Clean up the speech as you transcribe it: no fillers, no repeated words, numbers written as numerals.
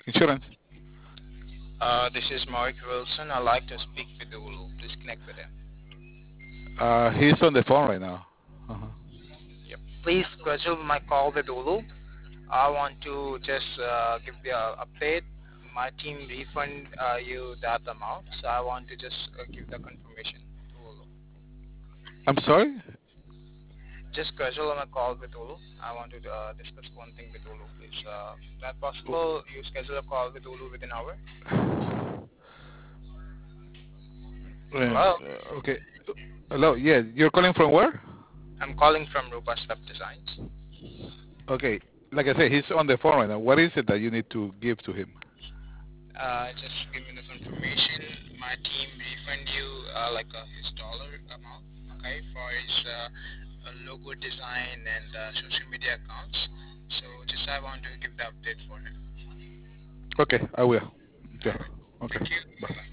Insurance. This is Mark Wilson. I'd like to speak with Ulu. Please connect with him. He's on the phone right now. Uh-huh. Yep. Please schedule my call with Ulu. I want to just give the update. My team refund you that amount, so I want to just give the confirmation to Ulu. I'm sorry. Just schedule a call with Ulu. I want to discuss one thing with Ulu, please. That possible? You schedule a call with Ulu within an hour. Hello. Okay. Hello. Yeah, you're calling from where? I'm calling from Rupa's Web Designs. Okay. Like I said, he's on the phone right now. What is it that you need to give to him? Just give me the confirmation. My team refund you like his dollar amount, okay, for his logo design and social media accounts. So just I want to give the update for him. Okay, I will. All Okay. right. Okay. Thank you. Bye. Bye.